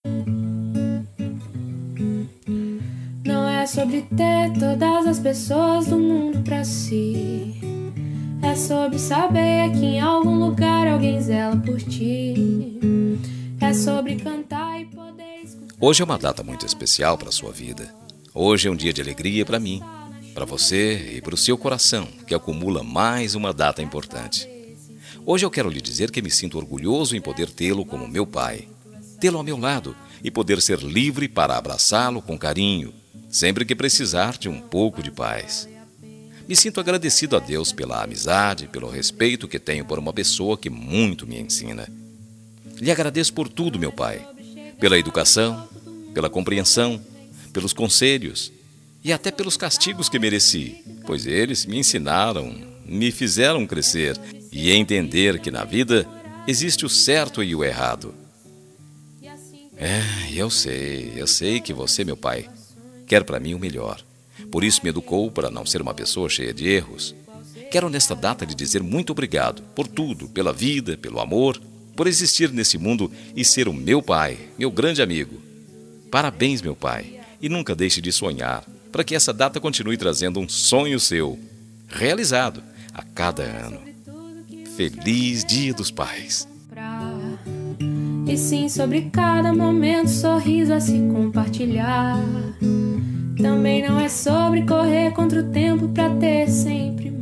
Não é sobre ter todas as pessoas do mundo pra si. É sobre saber que em algum lugar alguém zela por ti. É sobre cantar e poder escutar. Hoje é uma data muito especial para a sua vida. Hoje é um dia de alegria para mim, para você e para o seu coração, que acumula mais uma data importante. Hoje eu quero lhe dizer que me sinto orgulhoso em poder tê-lo como meu pai, tê-lo ao meu lado e poder ser livre para abraçá-lo com carinho, sempre que precisar de um pouco de paz. Me sinto agradecido a Deus pela amizade, pelo respeito que tenho por uma pessoa que muito me ensina. Lhe agradeço por tudo, meu pai, pela educação, pela compreensão, pelos conselhos e até pelos castigos que mereci, pois eles me ensinaram, me fizeram crescer e entender que na vida existe o certo e o errado. Eu sei que você, meu pai, quer para mim o melhor. Por isso me educou para não ser uma pessoa cheia de erros. Quero nesta data lhe dizer muito obrigado por tudo, pela vida, pelo amor, por existir nesse mundo e ser o meu pai, meu grande amigo. Parabéns, meu pai, e nunca deixe de sonhar, para que essa data continue trazendo um sonho seu, realizado a cada ano. Feliz Dia dos Pais! E sim, sobre cada momento, sorriso a se compartilhar. Também não é sobre correr contra o tempo pra ter sempre